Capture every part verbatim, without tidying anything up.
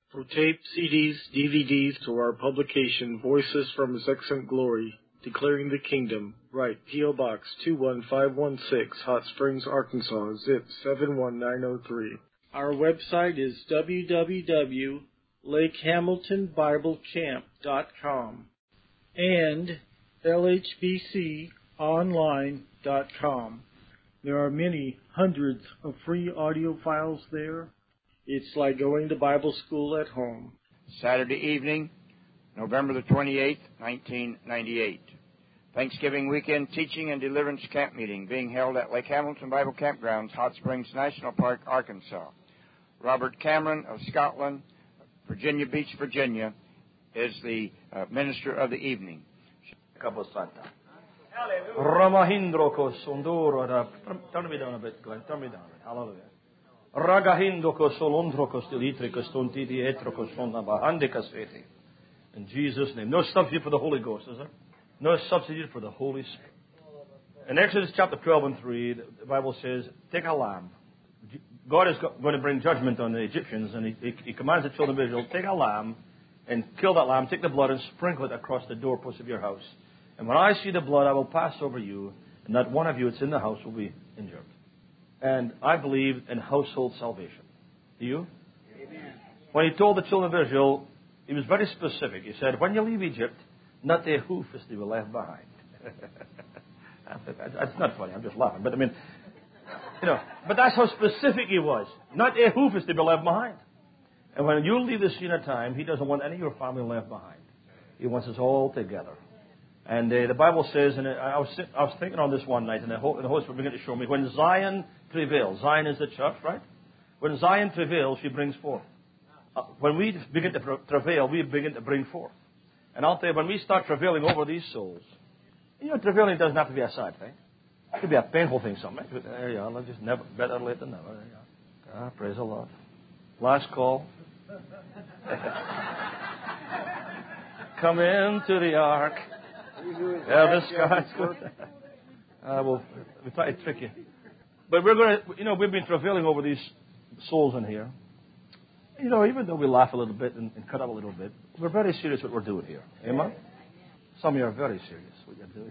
For tape, C Ds, D V Ds, to our publication, Voices from His Excellent Glory, Declaring the Kingdom, write P O. Box two one five one six, Hot Springs, Arkansas, zip seven one nine zero three. Our website is w w w dot lake hamilton bible camp dot com and l h b c online dot com. There are many hundreds of free audio files there. It's like going to Bible school at home. Saturday evening, November the twenty-eighth, nineteen ninety-eight. Thanksgiving weekend teaching and deliverance camp meeting being held at Lake Hamilton Bible Campgrounds, Hot Springs National Park, Arkansas. Robert Cameron of Scotland, Virginia Beach, Virginia, is the uh, minister of the evening. Kabosanta. Ramahindro kosondoro. Turn me down a bit, Glenn. Turn me down a bit. Hallelujah. Ragahindo kosolondro kostilitri kostontidi etro kosonda bahande kasveti. In Jesus' name. No substitute for the Holy Ghost, is there? No substitute for the Holy Spirit. In Exodus chapter twelve and three, the Bible says, take a lamb. God is going to bring judgment on the Egyptians, and he, he, he commands the children of Israel, take a lamb and kill that lamb, take the blood and sprinkle it across the doorpost of your house. And when I see the blood, I will pass over you, and not one of you that's in the house will be injured. And I believe in household salvation. Do you? Amen. When he told the children of Israel, he was very specific. He said, when you leave Egypt, not a hoof is to be left behind. That's not funny. I'm just laughing. But I mean, you know, but that's how specific he was. Not a hoof is to be left behind. And when you leave the scene of time, he doesn't want any of your family left behind. He wants us all together. And uh, the Bible says, and I was I was thinking on this one night, and the Holy Spirit began to show me, when Zion prevails, Zion is the church, right? When Zion prevails, she brings forth. Uh, when we begin to travail, we begin to bring forth. And I'll tell you, when we start travailing over these souls, you know, travailing doesn't have to be a sad thing. It could be a painful thing, something. There you are. Let's just never, better late than never. There you are. Ah, praise the Lord. Last call. Come into the ark. Yeah, this guy's good. Uh, we'll, we'll try to trick you. But we're going to, you know, we've been travailing over these souls in here. You know, even though we laugh a little bit and, and cut up a little bit, we're very serious what we're doing here. Amen? Some of you are very serious what you're doing.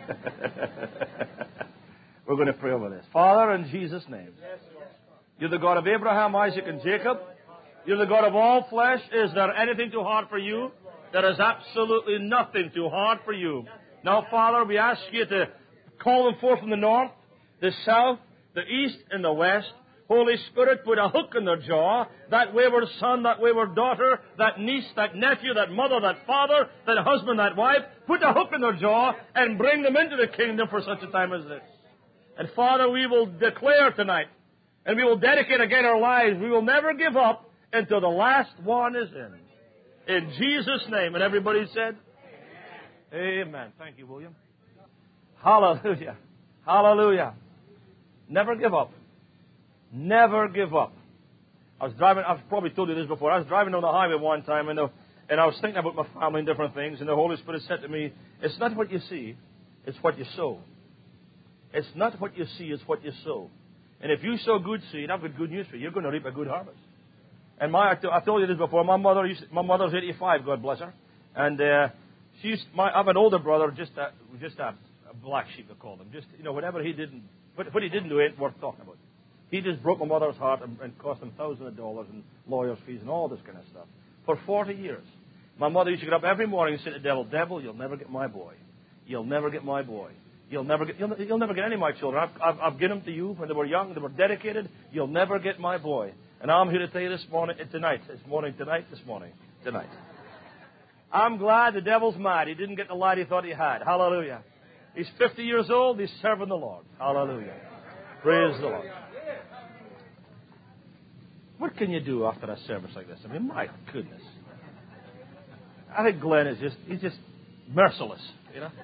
We're going to pray over this. Father, in Jesus' name, you're the God of Abraham, Isaac, and Jacob. You're the God of all flesh. Is there anything too hard for you? There is absolutely nothing too hard for you. Now, Father, we ask you to call them forth from the north, the south, the east, and the west. Holy Spirit, put a hook in their jaw. That wayward son, that wayward daughter, that niece, that nephew, that mother, that father, that husband, that wife, put a hook in their jaw and bring them into the kingdom for such a time as this. And Father, we will declare tonight, and we will dedicate again our lives. We will never give up until the last one is in. In Jesus' name. And everybody said, Amen. Amen. Thank you, William. Hallelujah. Hallelujah. Never give up. Never give up. I was driving, I've probably told you this before. I was driving on the highway one time, and, the, and I was thinking about my family and different things, and the Holy Spirit said to me, it's not what you see, it's what you sow. It's not what you see, it's what you sow. And if you sow good seed, I've got good news for you. You're going to reap a good harvest. And my, I told you this before. My mother, used to, my mother's eighty-five. God bless her. And uh, she's, my, I have an older brother, just a, just a, a black sheep, they call him. Just, you know, whatever he didn't, what, what he didn't do ain't worth talking about. He just broke my mother's heart and, and cost him thousands of dollars in lawyers' fees and all this kind of stuff for forty years. My mother used to get up every morning and say to the devil, "Devil, you'll never get my boy. You'll never get my boy. You'll never get, you'll, you'll never get any of my children. I've, I've, I've given them to you when they were young, they were dedicated. You'll never get my boy." And I'm here to tell you this morning, tonight, this morning, tonight, this morning, tonight. I'm glad the devil's mad. He didn't get the lad he thought he had. Hallelujah. He's fifty years old. He's serving the Lord. Hallelujah. Praise the Lord. What can you do after a service like this? I mean, my goodness. I think Glenn is just, he's just merciless, you know.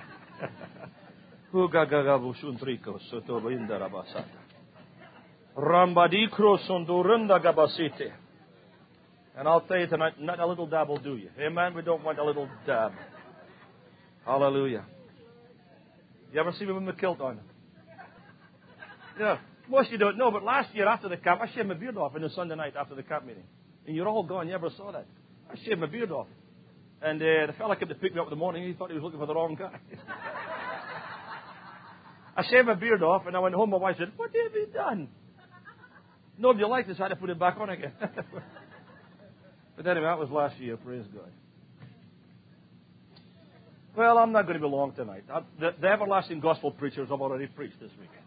And I'll tell you tonight, not a little dab will do you. Amen? We don't want a little dab. Hallelujah. You ever see me with my kilt on? Yeah. Most of you don't know, but last year after the camp, I shaved my beard off on the Sunday night after the camp meeting. and you're all gone. You ever saw that? I shaved my beard off. And uh, the fella came to pick me up in the morning. He thought he was looking for the wrong guy. I shaved my beard off, and I went home. My wife said, "What have you done?" Nobody liked this. I had to put it back on again. But anyway, that was last year. Praise God. Well, I'm not going to be long tonight. I, the, the everlasting gospel preachers have already preached this week.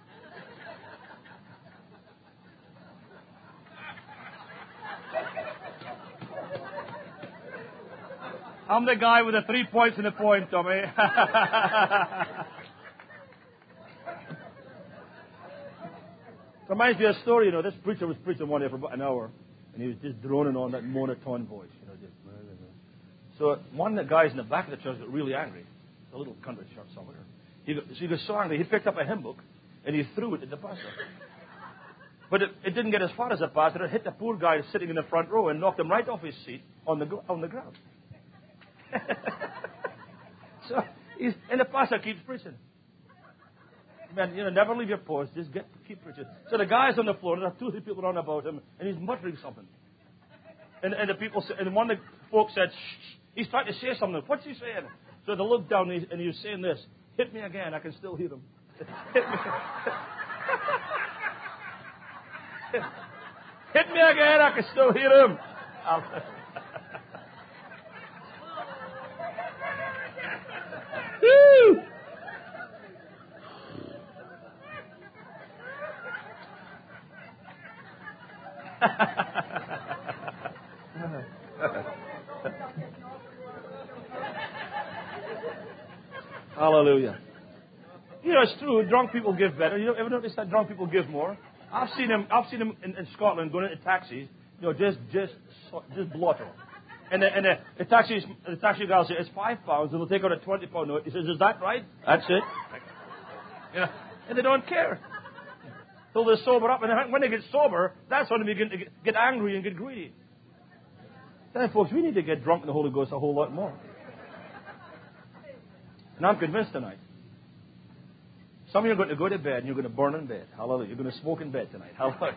I'm the guy with the three points and a point, Tommy. Reminds me of a story, you know. This preacher was preaching one day for about an hour, and he was just droning on that monotone voice, you know. Just, so one of the guys in the back of the church got really angry. A little country church somewhere. He got, so he got so angry, he picked up a hymn book, and he threw it at the pastor. But it, it didn't get as far as the pastor. It hit the poor guy sitting in the front row and knocked him right off his seat on the on the ground. So he's, and the pastor keeps preaching. Man, you know, never leave your post. Just get keep preaching. So the guy's on the floor. There are two, three people around about him, and he's muttering something. And, and the people, and one of the folks said, "Shh." He's trying to say something. What's he saying? So they looked down, and he, and he was saying this: "Hit me again. I can still hear him." Hit me. Hit me again. I can still hear him. Woo! Hallelujah. You know, it's true. Drunk people give better. You ever notice that drunk people give more? I've seen them. I've seen them in, in Scotland going into taxis. You know, just just just blotto. And the, and the, the taxi the taxi guy will say it's five pounds, and they'll take out a twenty pound note. He says, "Is that right?" That's it. You know, and they don't care. Till they sober up, and when they get sober, that's when they begin to get, get angry and get greedy. Then, folks, we need to get drunk in the Holy Ghost a whole lot more. And I'm convinced tonight. Some of you are going to go to bed and you're going to burn in bed. Hallelujah. You're going to smoke in bed tonight. Hallelujah.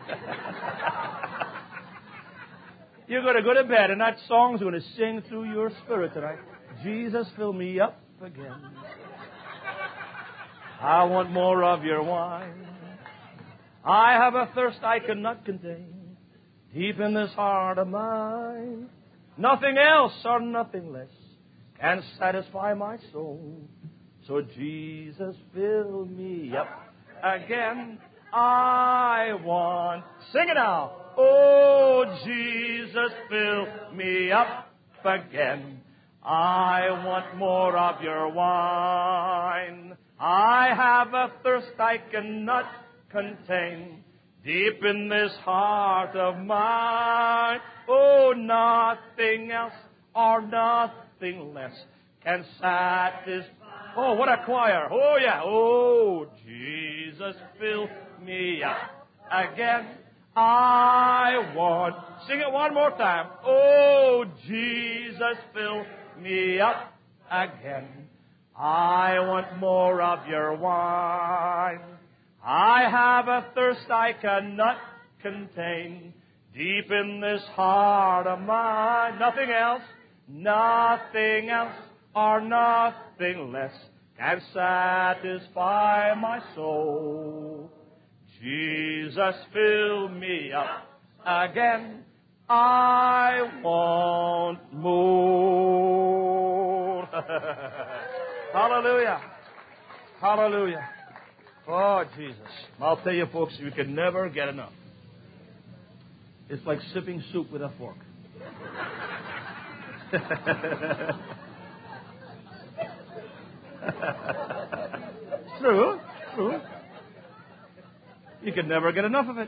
You're going to go to bed and that song's going to sing through your spirit tonight. Jesus, fill me up again. I want more of your wine. I have a thirst I cannot contain. Deep in this heart of mine. Nothing else or nothing less can satisfy my soul. So Jesus, fill me up again. I want. Sing it now. Oh, Jesus, fill me up again. I want more of your wine. I have a thirst I cannot contain. Deep in this heart of mine. Oh, nothing else or nothing less can satisfy. Oh, what a choir. Oh, yeah. Oh, Jesus, fill me up again. I want. Sing it one more time. Oh, Jesus, fill me up again. I want more of your wine. I have a thirst I cannot contain. Deep in this heart of mine. Nothing else. Nothing else or nothing less can satisfy my soul. Jesus, fill me up again. I want more. Hallelujah. Hallelujah. Oh, Jesus. I'll tell you, folks, you can never get enough. It's like sipping soup with a fork. It's true. It's true. You can never get enough of it.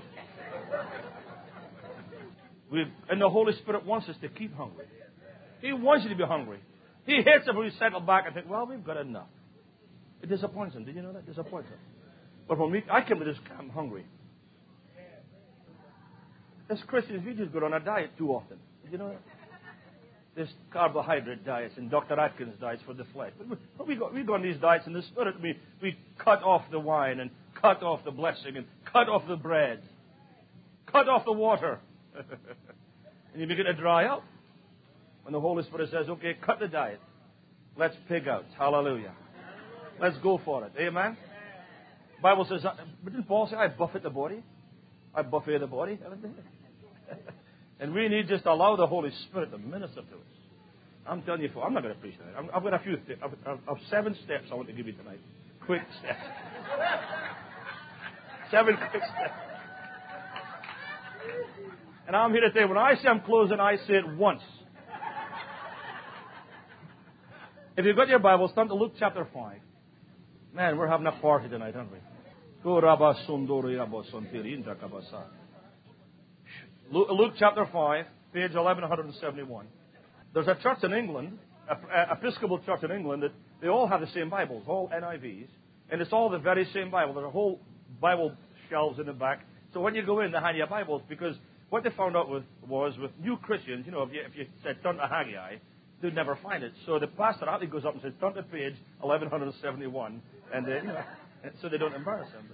We've, and the Holy Spirit wants us to keep hungry. He wants you to be hungry. He hates it when we settle back and think, well, we've got enough. It disappoints him. Did you know that? It disappoints him. But when we, I came to this camp hungry. As Christians, we just go on a diet too often. Did you know that? There's carbohydrate diets and Doctor Atkins diets for the flesh. But we go, we go on these diets in the spirit. We, we cut off the wine and cut off the blessing and cut off the bread. Cut off the water. And you begin to dry up. When the Holy Spirit says, okay, cut the diet. Let's pig out. Hallelujah. Let's go for it. Amen? The Bible says, didn't Paul say, I buffet the body? I buffet the body? And we need just to allow the Holy Spirit to minister to us. I'm telling you, I'm not going to preach tonight. I've got a few, th- I've, I've seven steps I want to give you tonight. Quick steps. Seven quick steps. And I'm here to tell you, when I say I'm closing, I say it once. If you've got your Bibles, turn to Luke chapter five. Man, we're having a party tonight, aren't we? Luke chapter five, page eleven seventy-one. There's a church in England, an Episcopal church in England, that they all have the same Bibles, all N I Vs, and it's all the very same Bible. There's a whole Bible shelves in the back. So when you go in, they hand you Bibles, because what they found out with, was with new Christians, you know, if you, if you said turn to Haggai, they'd never find it. So the pastor actually goes up and says, turn to page eleven seventy-one, and they, you know, so they don't embarrass them.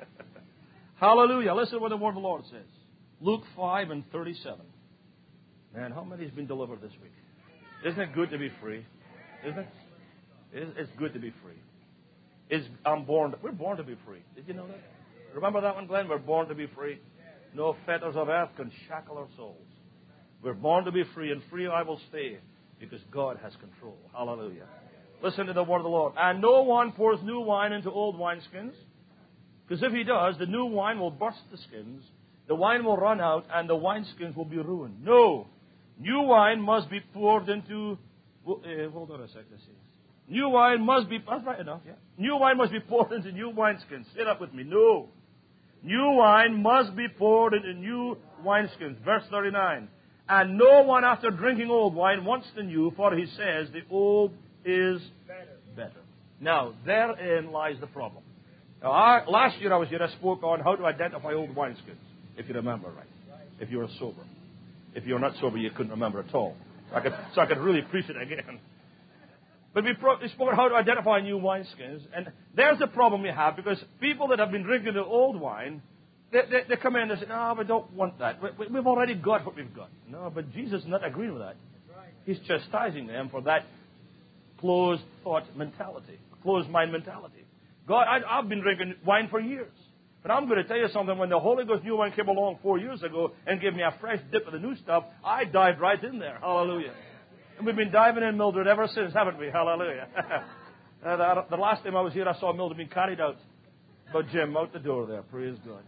Hallelujah. Listen to what the word of the Lord says. Luke five and thirty-seven. Man, how many has been delivered this week? Isn't it good to be free? Isn't it? It's good to be free. It's, I'm born. To, we're born to be free. Did you know that? Remember that one, Glenn? We're born to be free. No fetters of earth can shackle our souls. We're born to be free, and free I will stay, because God has control. Hallelujah. Listen to the word of the Lord. And no one pours new wine into old wineskins, because if he does, the new wine will burst the skins, the wine will run out, and the wineskins will be ruined. No. New wine must be poured into... Well, uh, hold on a second. Let's see. New wine must be... That's right enough, yeah. New wine must be poured into new wineskins. Say that with me. No. New wine must be poured into new wineskins. Verse thirty-nine. And no one after drinking old wine wants the new, for he says the old is better. better. Now, therein lies the problem. Now, I, last year I was here, I spoke on how to identify old wineskins, if you remember right. If you were sober. If you were not sober, you couldn't remember at all. So I could, so I could really preach it again. But we, pro- we spoke on how to identify new wineskins, and there's the problem we have, because people that have been drinking the old wine, They, they, they come in and they say, no, we don't want that. We, we, we've already got what we've got. No, but Jesus is not agreeing with that. He's chastising them for that closed thought mentality, closed mind mentality. God, I, I've been drinking wine for years. But I'm going to tell you something. When the Holy Ghost new wine came along four years ago and gave me a fresh dip of the new stuff, I dived right in there. Hallelujah. And we've been diving in, Mildred, ever since, haven't we? Hallelujah. uh, the, the last time I was here, I saw Mildred being carried out by Jim out the door there. Praise God.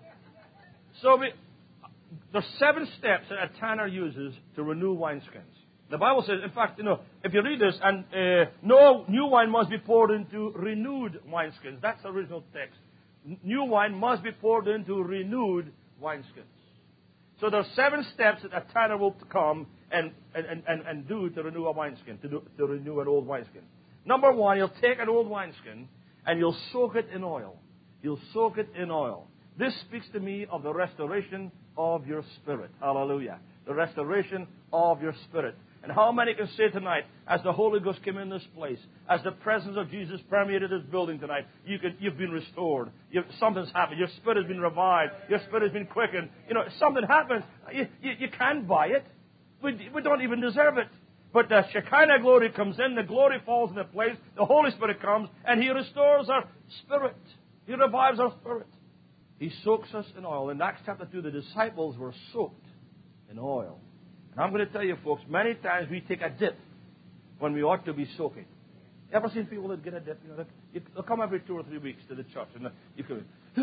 So we, there's seven steps that a tanner uses to renew wineskins. The Bible says, in fact, you know, if you read this, and uh, no new wine must be poured into renewed wineskins. That's the original text. New wine must be poured into renewed wineskins. So there are seven steps that a tanner will come and, and, and, and do to renew a wineskin, to, do, to renew an old wineskin. Number one, you'll take an old wineskin and you'll soak it in oil. You'll soak it in oil. This speaks to me of the restoration of your spirit. Hallelujah. The restoration of your spirit. And how many can say tonight, as the Holy Ghost came in this place, as the presence of Jesus permeated this building tonight, you can, you've been restored. You've, something's happened. Your spirit has been revived. Your spirit has been quickened. You know, something happens. You, you, you can't buy it. We, we don't even deserve it. But the Shekinah glory comes in. The glory falls into place. The Holy Spirit comes, and He restores our spirit. He revives our spirit. He soaks us in oil. In Acts chapter two, the disciples were soaked in oil. And I'm going to tell you, folks, many times we take a dip when we ought to be soaking. You ever seen people that get a dip? You know, they, they'll come every two or three weeks to the church, and you can,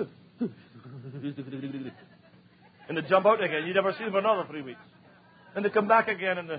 and they jump out again. You never see them for another three weeks. And they come back again, and they,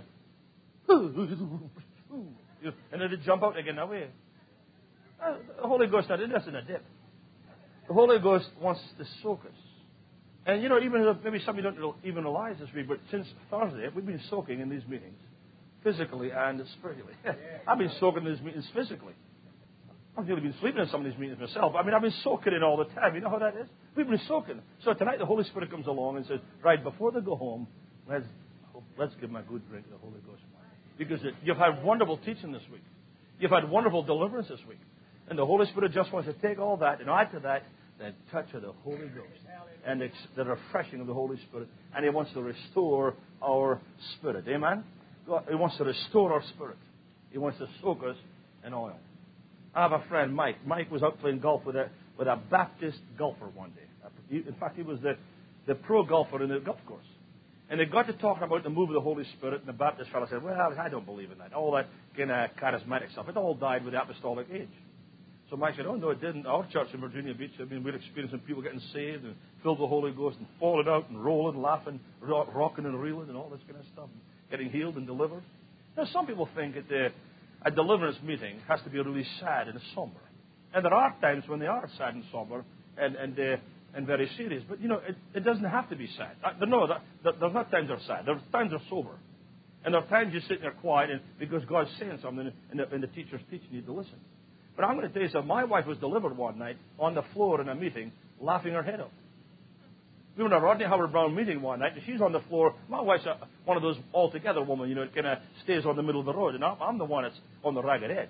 and then they jump out again. Now, wait. The Holy Ghost not interested in a dip. The Holy Ghost wants to soak us. And, you know, even though maybe some of you don't even realize this week, but since Thursday, we've been soaking in these meetings, physically and spiritually. I've been soaking in these meetings physically. I've really been sleeping in some of these meetings myself. I mean, I've been soaking in all the time. You know how that is? We've been soaking. So tonight the Holy Spirit comes along and says, right, before they go home, let's, let's give them a good drink of the Holy Ghost. Because it, you've had wonderful teaching this week. You've had wonderful deliverance this week. And the Holy Spirit just wants to take all that and add to that the touch of the Holy Ghost and the, the refreshing of the Holy Spirit. And He wants to restore our spirit. Amen? God, He wants to restore our spirit. He wants to soak us in oil. I have a friend, Mike. Mike was out playing golf with a, with a Baptist golfer one day. In fact, he was the, the pro golfer in the golf course. And they got to talking about the move of the Holy Spirit, and the Baptist fellow said, well, I don't believe in that. All that kind of charismatic stuff. It all died with the apostolic age. So Mike said, oh, no, it didn't. Our church in Virginia Beach, I mean, we're experiencing people getting saved and filled with the Holy Ghost and falling out and rolling, laughing, rock, rocking and reeling and all this kind of stuff, and getting healed and delivered. Now, some people think that the, a deliverance meeting has to be really sad and somber. And there are times when they are sad and somber and, and uh, and very serious. But, you know, it, it doesn't have to be sad. Uh, no, that, that, there's not times they're sad. There's times they're sober. And there are times you're sitting there quiet and because God's saying something and the, and the teacher's teaching you to listen. But I'm going to tell you something. My wife was delivered one night on the floor in a meeting, laughing her head off. We were in a Rodney Howard Brown meeting one night, and she's on the floor. My wife's a, one of those all-together women, you know, that kind of stays on the middle of the road. And I'm, I'm the one that's on the ragged edge.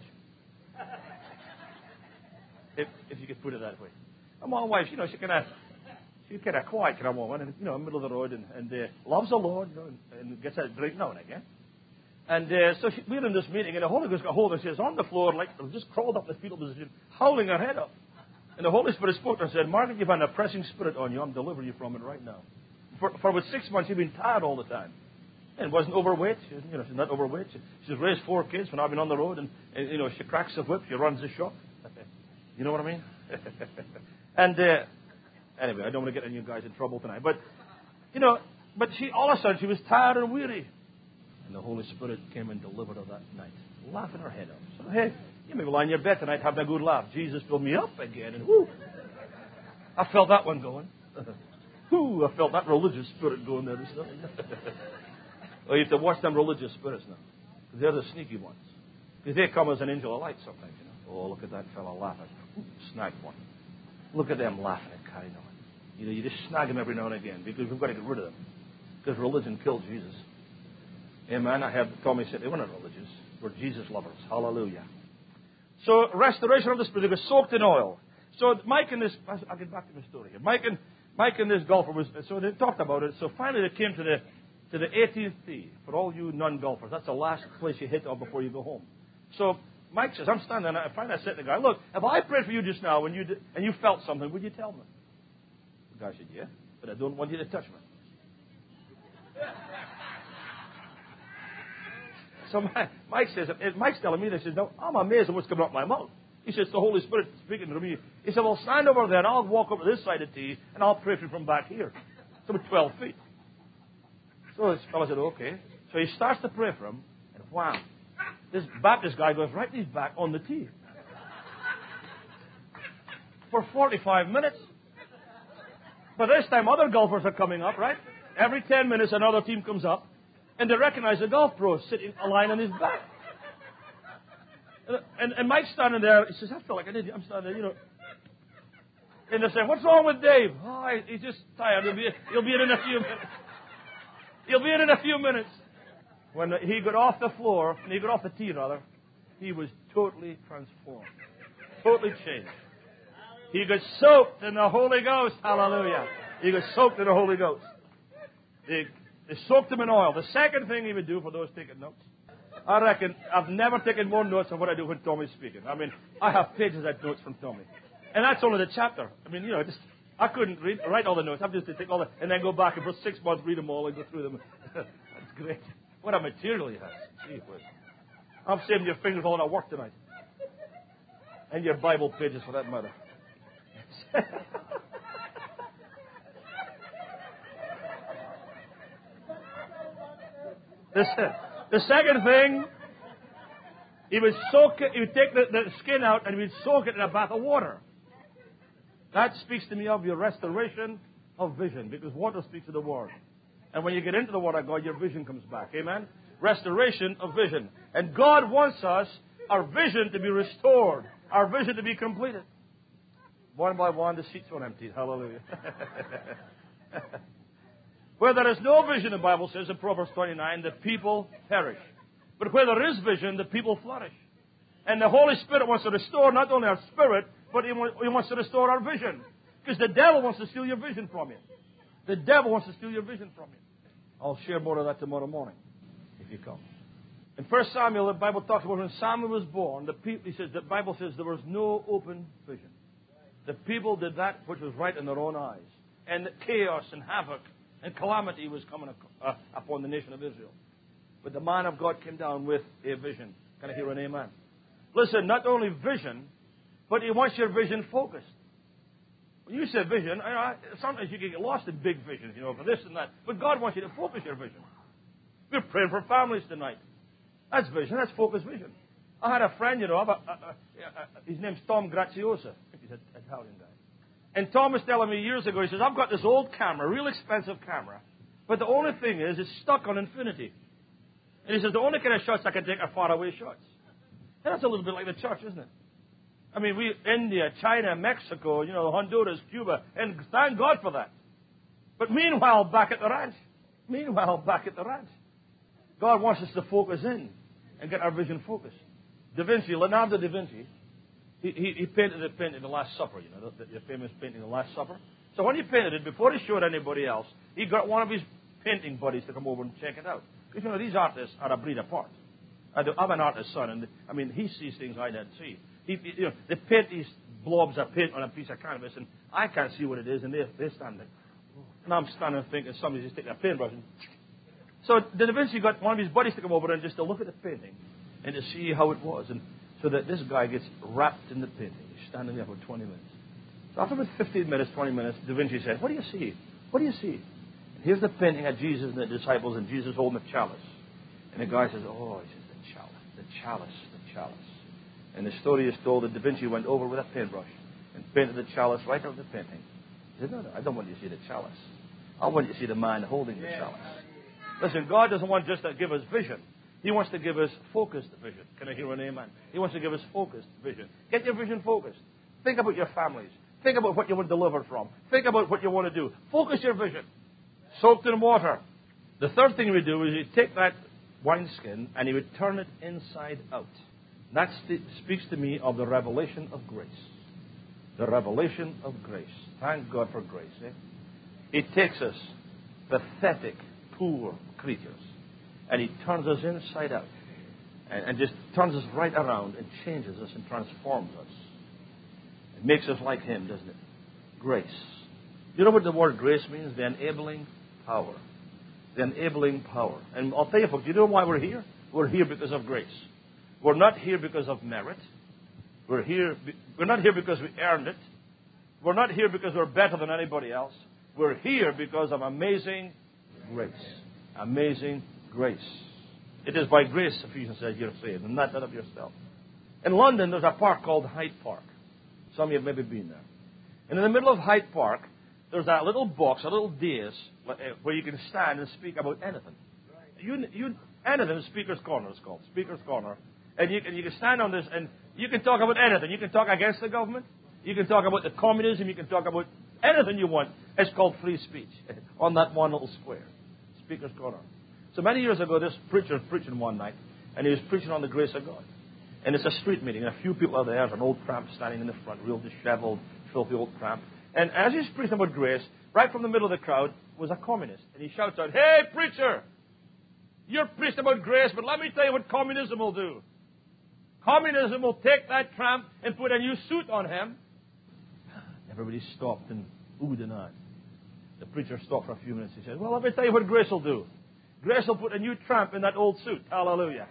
if, if you could put it that way. And my wife, you know, she kind of, she's kind of quiet kind of woman, and, you know, in the middle of the road, and, and uh, loves the Lord, you know, and, and gets a drink now and again. And uh, so she, we're in this meeting, and the Holy Ghost got hold of her. She's on the floor, like, just crawled up in the fetal position, howling her head up. And the Holy Spirit spoke to her and said, Margaret, you've had an oppressing spirit on you. I'm delivering you from it right now. For, for about six months, you've been tired all the time. And wasn't overweight. She, you know, she's not overweight. She, she's raised four kids when I've been on the road, and, and you know, she cracks the whip. She runs the shop. You know what I mean? and uh, anyway, I don't want to get any of you guys in trouble tonight. But, you know, but she all of a sudden, she was tired and weary. And the Holy Spirit came and delivered her that night, laughing her head off. So, hey, you may lie in your bed tonight having a good laugh. Jesus filled me up again. And whoo, I felt that one going. Whoo, I felt that religious spirit going there. Well, you have to watch them religious spirits now. Because they're the sneaky ones. Because they come as an angel of light sometimes, you know. Oh, look at that fellow laughing. Snag one. Look at them laughing and carrying on. You know, you just snag them every now and again because we've got to get rid of them. Because religion killed Jesus. Amen. I have Tommy said they were not religious. We're Jesus lovers. Hallelujah. So, restoration of the spirit. They were soaked in oil. So, Mike and this, I'll get back to my story here. Mike and, Mike and this golfer was, so they talked about it. So, finally they came to the, to the eighteenth tee. For all you non-golfers, that's the last place you hit on before you go home. So, Mike says, I'm standing there, and I find I said to the guy, look, if I prayed for you just now and you, did, and you felt something, would you tell me? The guy said, yeah, but I don't want you to touch me. So Mike says, Mike's telling me this. He says, no, I'm amazed at what's coming out of my mouth. He says, the Holy Spirit speaking to me. He said, well, stand over there, and I'll walk over this side of the tee, and I'll pray for you from back here. It's about twelve feet. So this fellow said, okay. So he starts to pray for him, and wham, this Baptist guy goes right in his back on the tee. For forty-five minutes. By this time, other golfers are coming up, right? Every ten minutes, another team comes up. And they recognize the golf pro sitting lying on his back. And, and, and Mike's standing there. He says, I feel like an idiot. I'm standing there, you know. And they say, what's wrong with Dave? Oh, he's just tired. He'll be, he'll be in in a few minutes. He'll be in in a few minutes. When he got off the floor, and he got off the tee, rather, he was totally transformed. Totally changed. He got soaked in the Holy Ghost. Hallelujah. He got soaked in the Holy Ghost. They, They soaked him in oil. The second thing he would do for those taking notes, I reckon I've never taken more notes than what I do when Tommy's speaking. I mean, I have pages of notes from Tommy. And that's only the chapter. I mean, you know, just I couldn't read, write all the notes. I have just to take all the, and then go back and for six months read them all and go through them. That's great. What a material he has. Gee whiz. I'm saving your fingers all that work tonight. And your Bible pages for that matter. The, the second thing, he would soak it, he would take the, the skin out and he would soak it in a bath of water. That speaks to me of your restoration of vision, because water speaks of the Word. And when you get into the Word of God, your vision comes back. Amen? Restoration of vision. And God wants us, our vision to be restored, our vision to be completed. One by one, the seats were emptied. Hallelujah. Where there is no vision, the Bible says in Proverbs twenty-nine, the people perish. But where there is vision, the people flourish. And the Holy Spirit wants to restore not only our spirit, but He wants to restore our vision. Because the devil wants to steal your vision from you. The devil wants to steal your vision from you. I'll share more of that tomorrow morning, if you come. In First Samuel, the Bible talks about when Samuel was born, the people, he says, the Bible says there was no open vision. The people did that which was right in their own eyes. And that chaos and havoc and calamity was coming uh, upon the nation of Israel. But the man of God came down with a vision. Can I hear an amen? Listen, not only vision, but he wants your vision focused. When you say vision, I, sometimes you can get lost in big visions, you know, for this and that. But God wants you to focus your vision. We're praying for families tonight. That's vision. That's focused vision. I had a friend, you know, a, a, a, a, his name's Tom Graziosa. He's an Italian guy. And Tom was telling me years ago, he says, I've got this old camera, real expensive camera, but the only thing is it's stuck on infinity. And he says, the only kind of shots I can take are faraway shots. And that's a little bit like the church, isn't it? I mean, we, India, China, Mexico, you know, Honduras, Cuba, and thank God for that. But meanwhile, back at the ranch, meanwhile, back at the ranch, God wants us to focus in and get our vision focused. Da Vinci, Leonardo da Vinci, he, he, he painted the painting, The Last Supper, you know, the, the famous painting, The Last Supper. So when he painted it, before he showed anybody else, he got one of his painting buddies to come over and check it out. Because, you know, these artists are a breed apart. I'm an artist's son, and I mean, he sees things I didn't see. He, you know, they paint these blobs of paint on a piece of canvas, and I can't see what it is, and they, they're standing. And I'm standing thinking somebody's just taking a paintbrush. And... So Da Vinci got one of his buddies to come over and just to look at the painting and to see how it was. And so that this guy gets wrapped in the painting. He's standing there for twenty minutes. So after about fifteen minutes, twenty minutes, Da Vinci said, what do you see? What do you see? And here's the painting of Jesus and the disciples, and Jesus holding the chalice. And the guy says, oh, he says, the chalice, the chalice, the chalice. And the story is told that Da Vinci went over with a paintbrush and painted the chalice right out of the painting. He said, no, no, I don't want you to see the chalice. I want you to see the man holding the chalice. Listen, God doesn't want just to give us vision. He wants to give us focused vision. Can I hear an amen? He wants to give us focused vision. Get your vision focused. Think about your families. Think about what you want to deliver from. Think about what you want to do. Focus your vision. Soaked in water. The third thing we do is you take that wineskin and he would turn it inside out. That st- speaks to me of the revelation of grace. The revelation of grace. Thank God for grace. Eh? It takes us, pathetic, poor creatures, and he turns us inside out and, and just turns us right around and changes us and transforms us. It makes us like him, doesn't it? Grace. You know what the word grace means? The enabling power. The enabling power. And I'll tell you, folks, you know why we're here? We're here because of grace. We're not here because of merit. We're here. We're not here because we earned it. We're not here because we're better than anybody else. We're here because of amazing grace. Amazing grace. It is by grace, Ephesians says, you're saved, and not that of yourself. In London, there's a park called Hyde Park. Some of you have maybe been there. And in the middle of Hyde Park, there's that little box, a little dais, where you can stand and speak about anything. You, you, anything, Speaker's Corner it's called, Speaker's Corner. And you can, you can stand on this, and you can talk about anything. You can talk against the government. You can talk about the communism. You can talk about anything you want. It's called free speech on that one little square, Speaker's Corner. So many years ago, this preacher was preaching one night, and he was preaching on the grace of God. And it's a street meeting, and a few people are there. There's an old tramp standing in the front, real disheveled, filthy old tramp. And as he's preaching about grace, right from the middle of the crowd was a communist. And he shouts out, hey, preacher, you're preaching about grace, but let me tell you what communism will do. Communism will take that tramp and put a new suit on him. Everybody stopped and oohed and ahed. The preacher stopped for a few minutes. He said, well, let me tell you what grace will do. Grace will put a new tramp in that old suit. Hallelujah.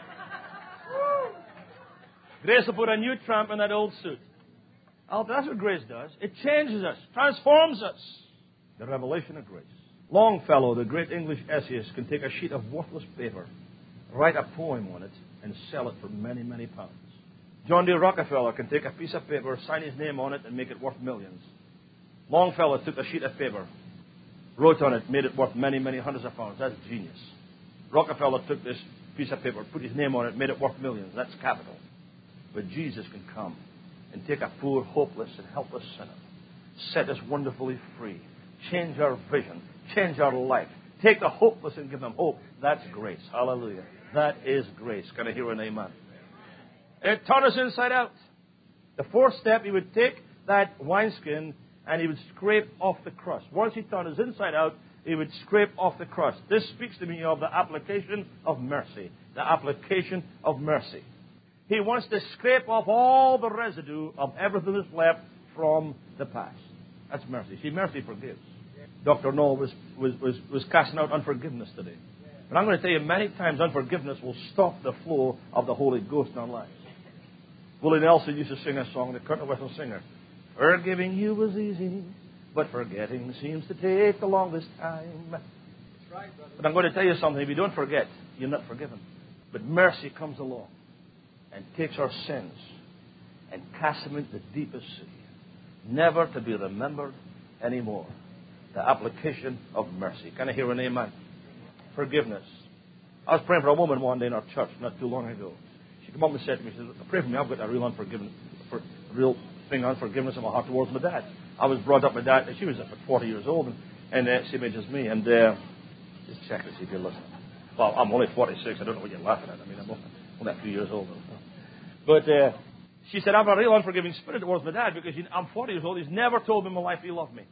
Grace will put a new tramp in that old suit. Oh, that's what grace does. It changes us, transforms us. The revelation of grace. Longfellow, the great English essayist, can take a sheet of worthless paper, write a poem on it, and sell it for many, many pounds. John D. Rockefeller can take a piece of paper, sign his name on it, and make it worth millions. Longfellow took a sheet of paper, wrote on it, made it worth many, many hundreds of pounds. That's genius. Rockefeller took this piece of paper, put his name on it, made it worth millions. That's capital. But Jesus can come and take a poor, hopeless, and helpless sinner, set us wonderfully free, change our vision, change our life, take the hopeless and give them hope. That's grace. Hallelujah. That is grace. Can I hear an amen? It turned us inside out. The fourth step, he would take that wineskin and he would scrape off the crust. Once he turned his inside out, he would scrape off the crust. This speaks to me of the application of mercy. The application of mercy. He wants to scrape off all the residue of everything that's left from the past. That's mercy. See, mercy forgives. Doctor Noel was, was, was, was casting out unforgiveness today. And I'm going to tell you, many times unforgiveness will stop the flow of the Holy Ghost in our lives. Willie Nelson used to sing a song, the Curtin Western singer. Forgiving you was easy, but forgetting seems to take the longest time. That's right, brother. But I'm going to tell you something. If you don't forget, you're not forgiven. But mercy comes along and takes our sins and casts them into the deepest sea, never to be remembered anymore. The application of mercy. Can I hear an amen? Forgiveness. I was praying for a woman one day in our church not too long ago. She came up and said to me, she said, pray for me, I've got a real unforgiveness, a real thing of unforgiveness in my heart towards my dad. I was brought up with dad, and she was about forty years old, and, and uh, same age as me, and uh, just check to see if you're listening. Well, I'm only forty-six, I don't know what you're laughing at. I mean, I'm only a few years older. But uh, she said, I have a real unforgiving spirit towards my dad, because he, I'm forty years old, he's never told me in my life he loved me.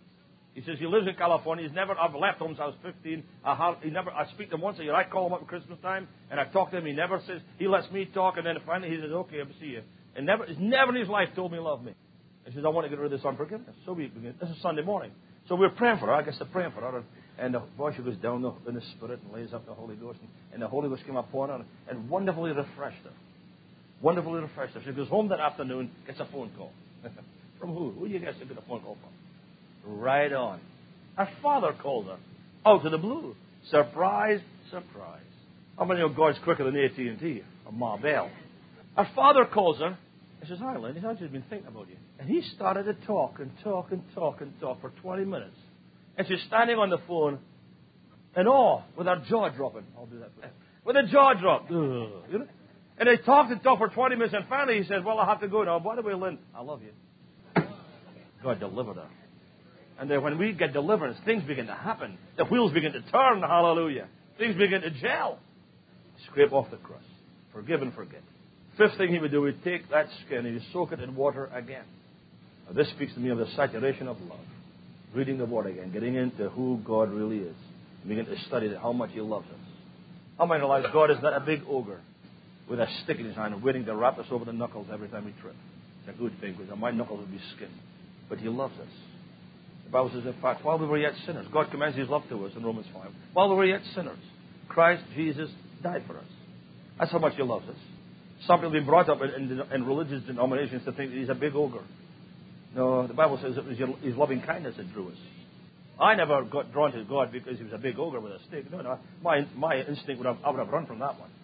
He says he lives in California. He's never. I've left home since I was fifteen. I have, he never. I speak to him once a year. I call him up at Christmas time, and I talk to him. He never says. He lets me talk, and then finally he says, "Okay, I'll see you." And never, he's never in his life told me he loved me. He says, "I want to get rid of this unforgiveness." So we begin. This is Sunday morning. So we're praying for her. I guess they're praying for her, and, and the boy she goes down in the Spirit and lays up the Holy Ghost, and, and the Holy Ghost came upon her and wonderfully refreshed her. Wonderfully refreshed her. She goes home that afternoon, gets a phone call from who? Who do you guess she get a phone call from? Right on. Her father called her out of the blue. Surprise, surprise. How many of God's quicker than A T and T or Ma Bell? Her father calls her and says, "Hi, Lynn, I've just been thinking about you." And he started to talk and talk and talk and talk for twenty minutes. And she's standing on the phone in awe with her jaw dropping. I'll do that. With a jaw drop. Ugh, you know? And they talked and talked for twenty minutes, and finally he said, "Well, I have to go now. By the way, Lynn, I love you." God delivered her. And then when we get deliverance, things begin to happen. The wheels begin to turn, hallelujah. Things begin to gel. Scrape off the crust. Forgive and forget. Fifth thing he would do, he'd take that skin and he'd soak it in water again. Now, this speaks to me of the saturation of love. Reading the Word again, getting into who God really is. And begin to study how much He loves us. How many realize God is not a big ogre with a stick in his hand and waiting to rap us over the knuckles every time we trip. It's a good thing, because my knuckles would be skinned. But He loves us. The Bible says, in fact, while we were yet sinners, God commends His love to us in Romans five. While we were yet sinners, Christ Jesus died for us. That's how much He loves us. Some people have been brought up in, in, in religious denominations to think that He's a big ogre. No, the Bible says it was His loving kindness that drew us. I never got drawn to God because He was a big ogre with a stick. No, no. My, my instinct would have, I would have run from that one.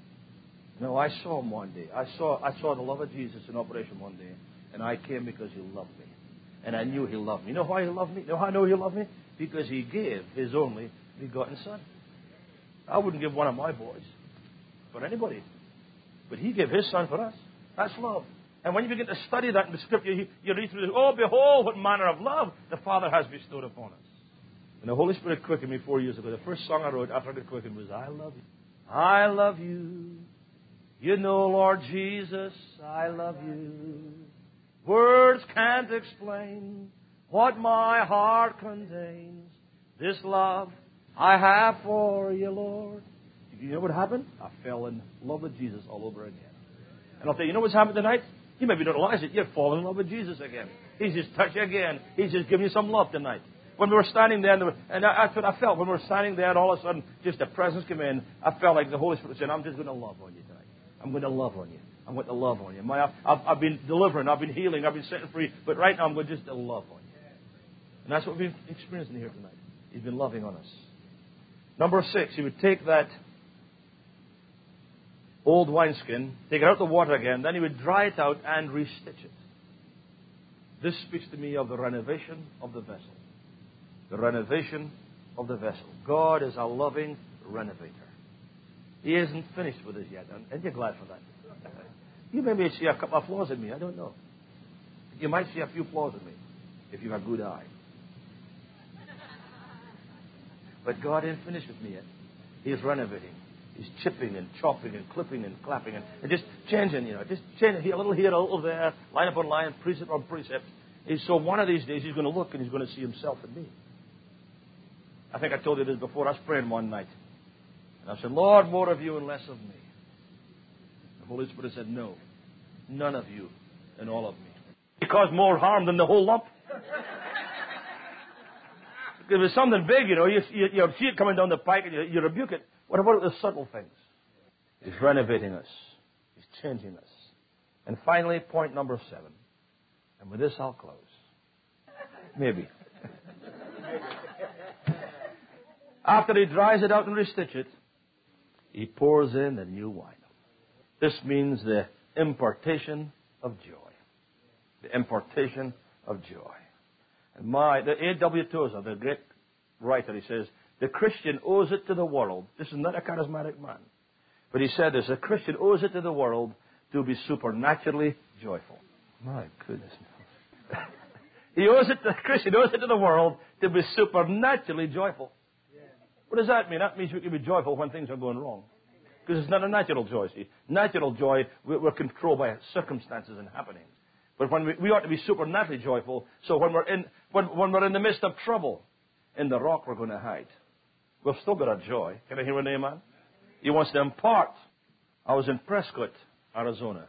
No, I saw Him one day. I saw, I saw the love of Jesus in operation one day. And I came because He loved me. And I knew He loved me. You know why He loved me? You know how I know He loved me? Because He gave His only begotten Son. I wouldn't give one of my boys for anybody. But He gave His Son for us. That's love. And when you begin to study that in the Scripture, you, you read through this, oh, behold, what manner of love the Father has bestowed upon us. And the Holy Spirit quickened me four years ago. The first song I wrote after I got quickened was, I love you. I love you. You know, Lord Jesus, I love you. Words can't explain what my heart contains. This love I have for you, Lord. You know what happened? I fell in love with Jesus all over again. And I'll tell you, you know what's happened tonight? You maybe don't realize it. You've fallen in love with Jesus again. He's just touched you again. He's just giving you some love tonight. When we were standing there, and, were, and that's what I felt. When we were standing there, and all of a sudden, just the presence came in, I felt like the Holy Spirit was saying, I'm just going to love on you tonight. I'm going to love on you. I'm going to love on you. My, I've, I've been delivering. I've been healing. I've been setting free. But right now, I'm going just to love on you. And that's what we've been experiencing here tonight. He's been loving on us. Number six, He would take that old wineskin, take it out of the water again, then He would dry it out and restitch it. This speaks to me of the renovation of the vessel. The renovation of the vessel. God is a loving renovator. He isn't finished with us yet, and you're glad for that. You may see a couple of flaws in me, I don't know. You might see a few flaws in me, if you have a good eye. But God ain't finished with me yet. He is renovating. He's chipping and chopping and clipping and clapping and, and just changing, you know, just changing here, a little here, a little there, line upon line, precept on precept. And so one of these days he's going to look and he's going to see himself in me. I think I told you this before. I was praying one night. And I said, Lord, more of you and less of me. The Holy Spirit said, no, none of you and all of me. It caused more harm than the whole lump. If it's something big, you know, you, you, you see it coming down the pike and you, you rebuke it. What about the subtle things? He's renovating us. He's changing us. And finally, point number seven. And with this, I'll close. Maybe. After he dries it out and restitch it, he pours in the new wine. This means the impartation of joy. The impartation of joy. And my, the A W Tozer, the great writer, he says, the Christian owes it to the world. This is not a charismatic man. But he said this, the Christian owes it to the world to be supernaturally joyful. My goodness. He owes it to, the Christian owes it to the world to be supernaturally joyful. What does that mean? That means we can be joyful when things are going wrong. Because it's not a natural joy, see. Natural joy, we're controlled by circumstances and happenings. But when we, we ought to be supernaturally joyful, so when we're in when, when we're in the midst of trouble, in the rock we're going to hide. We've still got our joy. Can I hear an amen? He wants to impart. I was in Prescott, Arizona.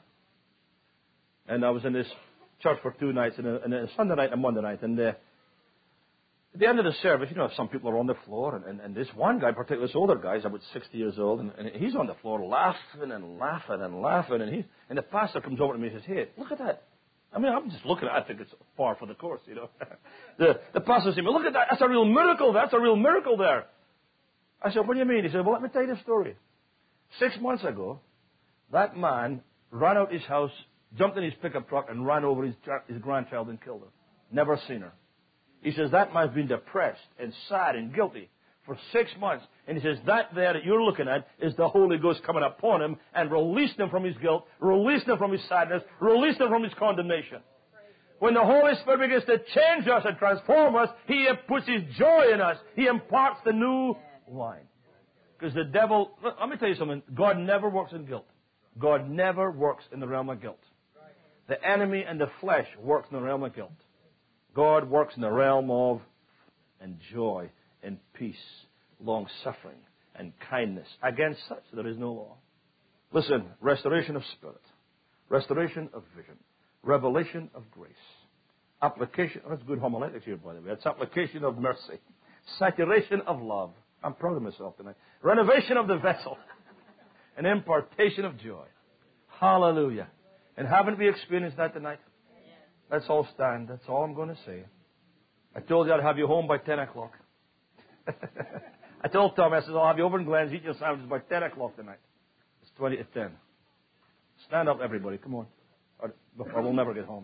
And I was in this church for two nights, and a, and a Sunday night and a Monday night. And uh, at the end of the service, you know, some people are on the floor, and, and, and this one guy, particularly this older guy, is about sixty years old, and, and he's on the floor laughing and laughing and laughing. And, he, and the pastor comes over to me and says, hey, look at that. I mean, I'm just looking at it. I think it's par for the course, you know. the, the pastor said, look at that. That's a real miracle. That's a real miracle there. I said, what do you mean? He said, well, let me tell you the story. Six months ago, that man ran out his house, jumped in his pickup truck, and ran over his, his grandchild and killed her. Never seen her. He says, that man's been depressed and sad and guilty for six months. And he says, that there that you're looking at is the Holy Ghost coming upon him and releasing him from his guilt, releasing him from his sadness, releasing him from his condemnation. When the Holy Spirit begins to change us and transform us, He puts His joy in us. He imparts the new wine. Because the devil, let me tell you something, God never works in guilt. God never works in the realm of guilt. The enemy and the flesh works in the realm of guilt. God works in the realm of and joy and peace, long-suffering and kindness. Against such there is no law. Listen, restoration of spirit, restoration of vision, revelation of grace, application, oh, that's good homiletics here, by the way. It's application of mercy, saturation of love. I'm proud of myself tonight. Renovation of the vessel, and impartation of joy. Hallelujah. And haven't we experienced that tonight? Let's all stand. That's all I'm going to say. I told you I'd have you home by ten o'clock. I told Tom, I said, I'll have you over in Glenn's, eat your sandwiches by ten o'clock tonight. It's twenty to ten. Stand up, everybody. Come on. Or, or we'll never get home.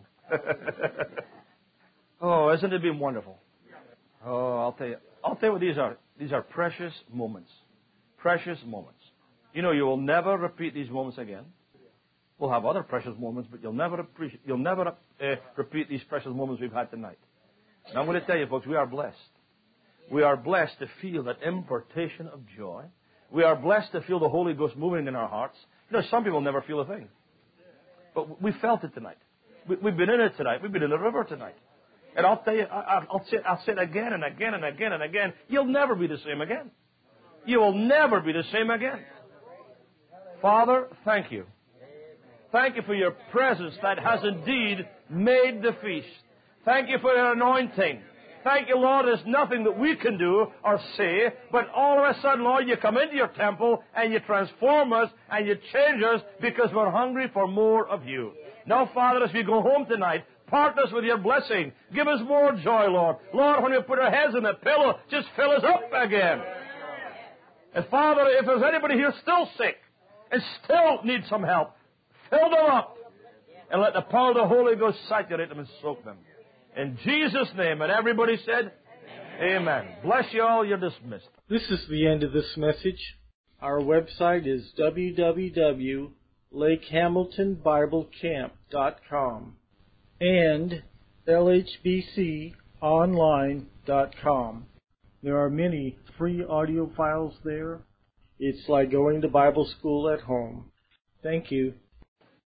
Oh, isn't it been wonderful? Oh, I'll tell you. I'll tell you what these are. These are precious moments. Precious moments. You know, you will never repeat these moments again. We'll have other precious moments, but you'll never appreciate, you'll never uh, repeat these precious moments we've had tonight. And I'm going to tell you, folks, we are blessed. We are blessed to feel that impartation of joy. We are blessed to feel the Holy Ghost moving in our hearts. You know, some people never feel a thing. But we felt it tonight. We, we've been in it tonight. We've been in the river tonight. And I'll tell you, I, I'll say, I'll say it again and again and again and again. You'll never be the same again. You will never be the same again. Father, thank you. Thank you for your presence that has indeed made the feast. Thank you for your anointing. Thank you, Lord, there's nothing that we can do or say, but all of a sudden, Lord, you come into your temple and you transform us and you change us because we're hungry for more of you. Now, Father, as we go home tonight, part us with your blessing. Give us more joy, Lord. Lord, when we put our heads in the pillow, just fill us up again. And Father, if there's anybody here still sick and still needs some help, fill them up and let the power of the Holy Ghost saturate them and soak them. In Jesus' name. And everybody said, Amen. Amen. Bless you all. You're dismissed. This is the end of this message. Our website is w w w dot lake hamilton bible camp dot com and l h b c online dot com. There are many free audio files there. It's like going to Bible school at home. Thank you.